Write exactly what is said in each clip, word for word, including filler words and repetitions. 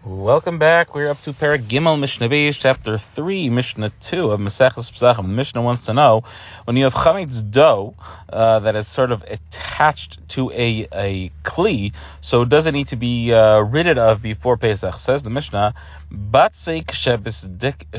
Welcome back. We're up to Perek Gimel Mishnah Beis, chapter three, Mishnah two of Maseches Pesachim. The Mishnah wants to know, when you have chametz dough uh, that is sort of attached to a a kli, so does it need to be uh, ridded of before Pesach? Says the Mishnah, Batseik shebesidke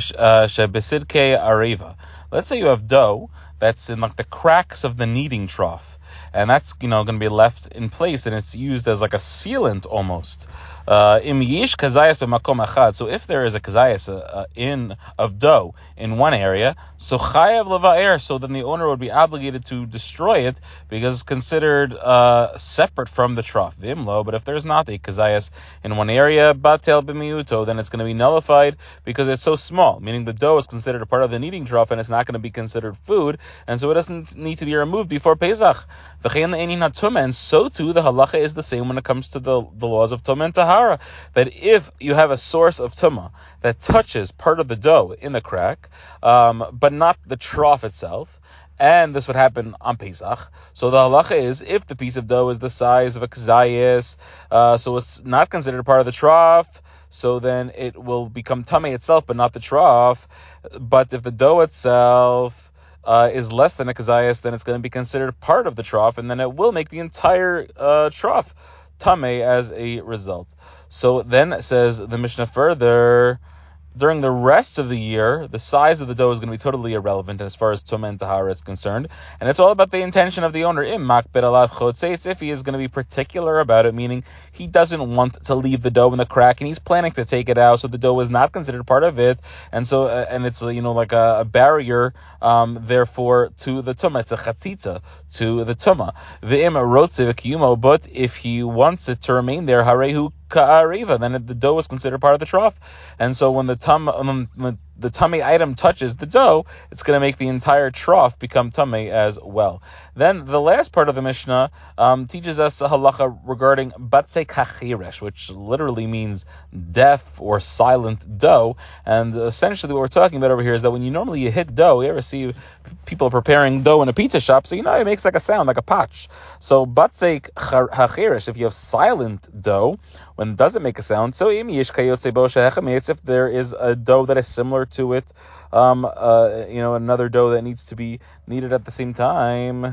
areva. Let's say you have dough that's in like the cracks of the kneading trough, and that's you know going to be left in place, and it's used as like a sealant almost. Uh, Im yish kazayas b'makom achad. So if there is a kazayas uh, in of dough in one area, so chayav leva'er. So then the owner would be obligated to destroy it because it's considered uh, separate from the trough. Vimlo. But if there's not a kazayas in one area, batel b'miuto, then it's going to be nullified because it's so small. Meaning the dough is considered a part of the kneading trough and it's not going to be considered food, and so it doesn't need to be removed before Pesach. And so too the halacha is the same when it comes to the, the laws of tumah and tahara. That if you have a source of tumah that touches part of the dough in the crack, um, but not the trough itself, and this would happen on Pesach, so the halacha is if the piece of dough is the size of a kazayas, uh, so it's not considered part of the trough, so then it will become tamei itself, but not the trough. But if the dough itself Uh, is less than a kazayas, then it's going to be considered part of the trough, and then it will make the entire uh, trough tamei as a result. So then says the Mishnah further, during the rest of the year, the size of the dough is going to be totally irrelevant as far as tumah and tahara is concerned, and it's all about the intention of the owner. Im makbid alav chotzeitz, if he is going to be particular about it, meaning he doesn't want to leave the dough in the crack, and he's planning to take it out, so the dough is not considered part of it, and so uh, and it's you know like a, a barrier, um, therefore to the tumah. It's a chatzitza to the tumah. V'im rotze v'kiyumo, but if he wants it to remain there, harehu ka'ariva, then the dough is considered part of the trough, and so when the tum when the, the tummy item touches the dough, it's going to make the entire trough become tummy as well. Then the last part of the Mishnah um, teaches us a halacha regarding batzei kachiresh, which literally means deaf or silent dough. And essentially what we're talking about over here is that when you normally you hit dough, you ever see people preparing dough in a pizza shop, so you know it makes like a sound, like a patch. So batzei kachiresh, if you have silent dough, when it doesn't make a sound, so im yish kayotze bo shehechametz, if there is a dough that is similar to it, um, uh, you know, another dough that needs to be kneaded at the same time.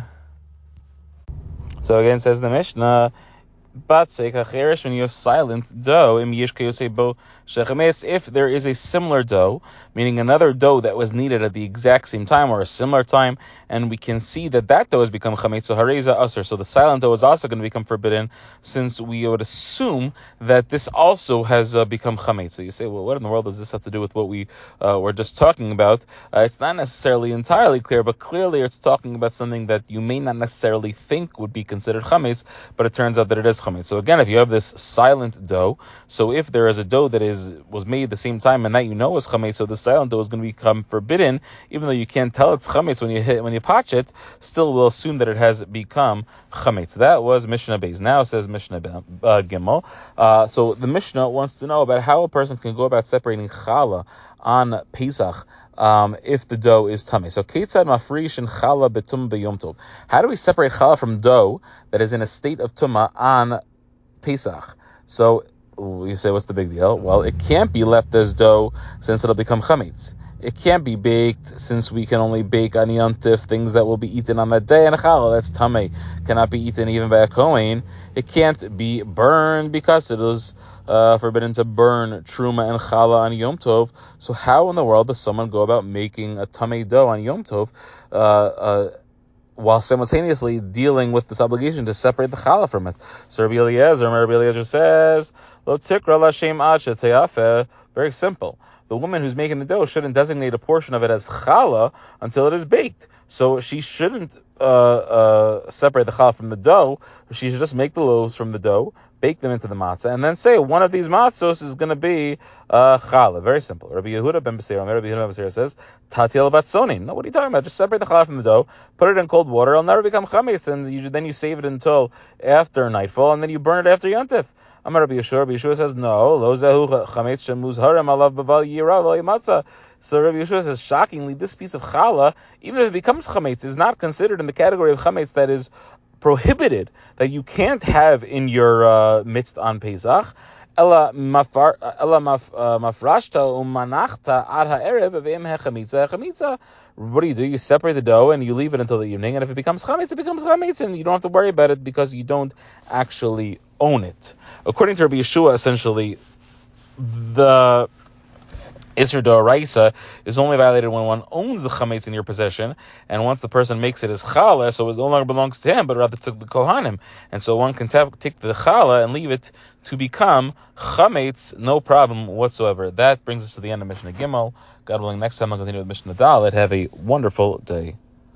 So again, says the Mishnah, Batzei kacheresh, when you have silent dough, im yish kayotze bo shehechametz, if there is a similar dough, meaning another dough that was kneaded at the exact same time or a similar time, and we can see that that dough has become chametz, so hareza aser, so the silent dough is also going to become forbidden, since we would assume that this also has uh, become chametz. So you say, well, what in the world does this have to do with what we uh, were just talking about? Uh, it's not necessarily entirely clear, but clearly it's talking about something that you may not necessarily think would be considered chametz, but it turns out that it is chametz. So again, if you have this silent dough, so if there is a dough that is was made at the same time and that you know is chametz, so the silent dough is going to become forbidden, even though you can't tell it's chametz when you hit when you patch it. Still, we'll assume that it has become chametz. That was Mishnah Beis. Now it says Mishnah uh, Gimel. Uh, so the Mishnah wants to know about how a person can go about separating challah on Pesach um, if the dough is tamei. So ketzad mafrish and challah betum b'yom tov. How do we separate challah from dough that is in a state of tumah on Pesach? So you say, what's the big deal? Well, it can't be left as dough since it'll become chametz. It can't be baked since we can only bake on Yom Tif things that will be eaten on that day, and a challah, that's tamei, cannot be eaten even by a kohen. It can't be burned because it is uh, forbidden to burn truma and challah on Yom Tov. So how in the world does someone go about making a tamei dough on Yom Tov uh, uh, while simultaneously dealing with this obligation to separate the challah from it? So Rabbi Eliezer, Rabbi Eliezer says, Lo tikra l'Hashem ad shete'afeh. Very simple. The woman who's making the dough shouldn't designate a portion of it as challah until it is baked. So she shouldn't uh, uh, separate the challah from the dough. She should just make the loaves from the dough, bake them into the matzah, and then say one of these matzos is going to be uh, challah. Very simple. Rabbi Yehuda ben Beseira, Rabbi Yehuda ben Beseira says, Tatil batzonin. No, what are you talking about? Just separate the challah from the dough, put it in cold water, it'll never become chametz, and you, then you save it until after nightfall, and then you burn it after Yom Tif. Amar Rabbi Yeshua, Rabbi Yeshua says, no, lo zehu chametz shemuz harem alav b'val yirav al matzah. So Rabbi Yeshua says, shockingly, this piece of challah, even if it becomes chametz, is not considered in the category of chametz that is prohibited, that you can't have in your uh, midst on Pesach, Ella mafar, ella maf mafrashta umanachta ad ha'erev ve'im hechamitza hechamitza. What do you do? You separate the dough and you leave it until the evening, and if it becomes chametz, it becomes chametz, and you don't have to worry about it because you don't actually own it. According to Rabbi Yeshua, essentially, the Isser D'Oraisa is only violated when one owns the chametz in your possession, and once the person makes it as challah, so it no longer belongs to him, but rather to the kohanim. And so one can tap, take the challah and leave it to become chametz, no problem whatsoever. That brings us to the end of Mishnah Gimel. God willing, next time I'll continue with Mishnah Dalet. Have a wonderful day.